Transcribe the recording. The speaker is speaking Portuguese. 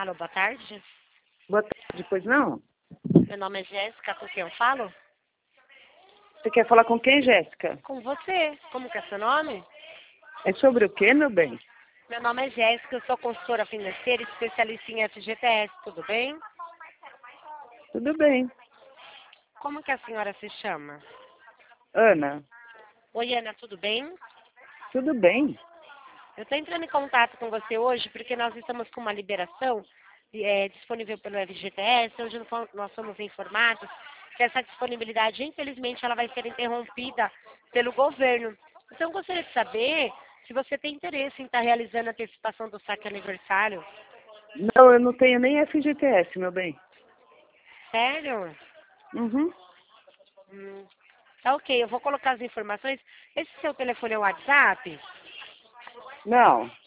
Alô, boa tarde. Boa tarde, pois não? Meu nome é Jéssica, com quem eu falo? Você quer falar com quem, Jéssica? Com você. Como que é seu nome? É sobre o quê, meu bem? Meu nome é Jéssica, eu sou consultora financeira e especialista em FGTS, tudo bem? Tudo bem. Como que a senhora se chama? Ana, Oi, Ana, tudo bem? tudo bem? Eu estou entrando em contato com você hoje porque nós estamos com uma liberação disponível pelo FGTS, onde nós somos informados que essa disponibilidade, infelizmente, ela vai ser interrompida pelo governo. Então, eu gostaria de saber se você tem interesse em estar realizando a antecipação do saque aniversário. Não, eu não tenho nem FGTS, meu bem. Sério? Uhum. Tá ok, eu vou colocar as informações. Esse seu telefone é o WhatsApp? Não.